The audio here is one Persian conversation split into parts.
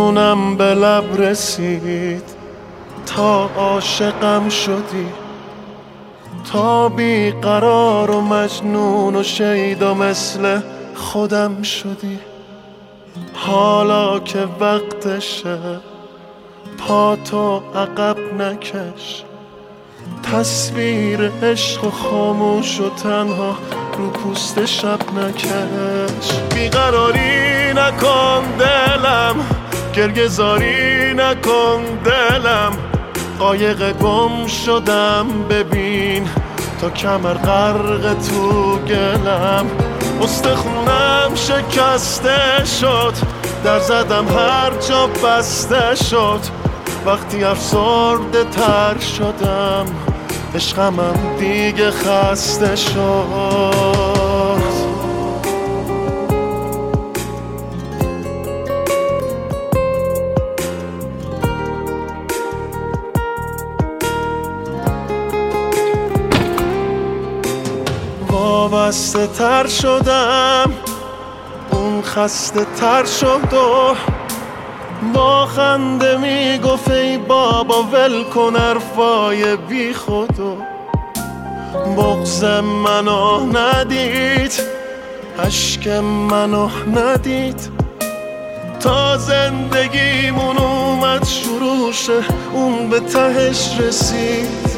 جونم به لب رسید تا عاشقم شدی، تا بیقرار و مجنون و شیدا مثل خودم شدی. حالا که وقتشه پاتو عقب نکش، تصویر عشق و خاموش و تنها رو پوست شب نکش. بیقراری نکن دلم، گرگزاری نکن دلم، قایق گم شدم ببین تا کمر غرق تو گلم. استخونم شکسته شد، در زدم هر جا بسته شد، وقتی افسرده تر شدم عشقمم دیگه خسته شد. وابسته تر شدم، اون خسته تر شد و با خنده میگفت ای بابا ول کن حرفای بی خودو. بغض منو ندید، اشک منو ندید، تا زندگیمون اومد شروع شه اون به تهش رسید،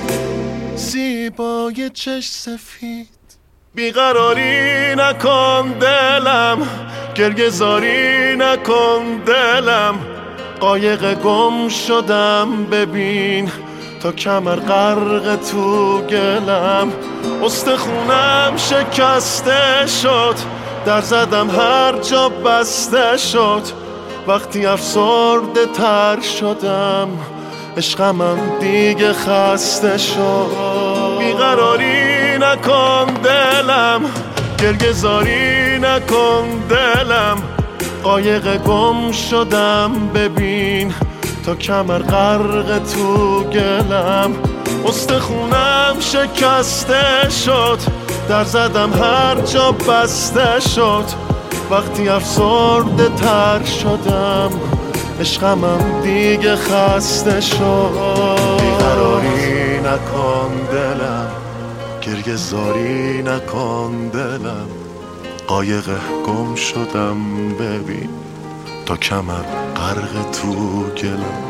زیبای چش سفید. بیقراری نکن دلم، گرگزاری نکن دلم، قایق گم شدم ببین تا کمر غرق تو گلم. استخونم شکسته شد، در زدم هر جا بسته شد، وقتی افسرده تر شدم عشقمم دیگه خسته شد. بیقراری نکن دلم، گرگزاری نکن دلم، قایق گم شدم ببین تا کمر غرق تو گلم. استخونم شکسته شد، در زدم هر جا بسته شد، وقتی افسرده تر شدم عشقمم دیگه خسته شد. بیقراری نکن دلم، گرگزاری نکن دلم، قایق گم شدم ببین تا کمر غرق تو گلم.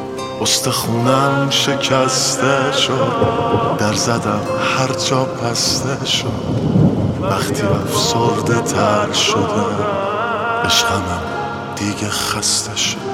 استخونم شکسته شد، در زدم هر جا بسته شد، وقتی افسرده تر شدم عشقمم دیگه خسته شد.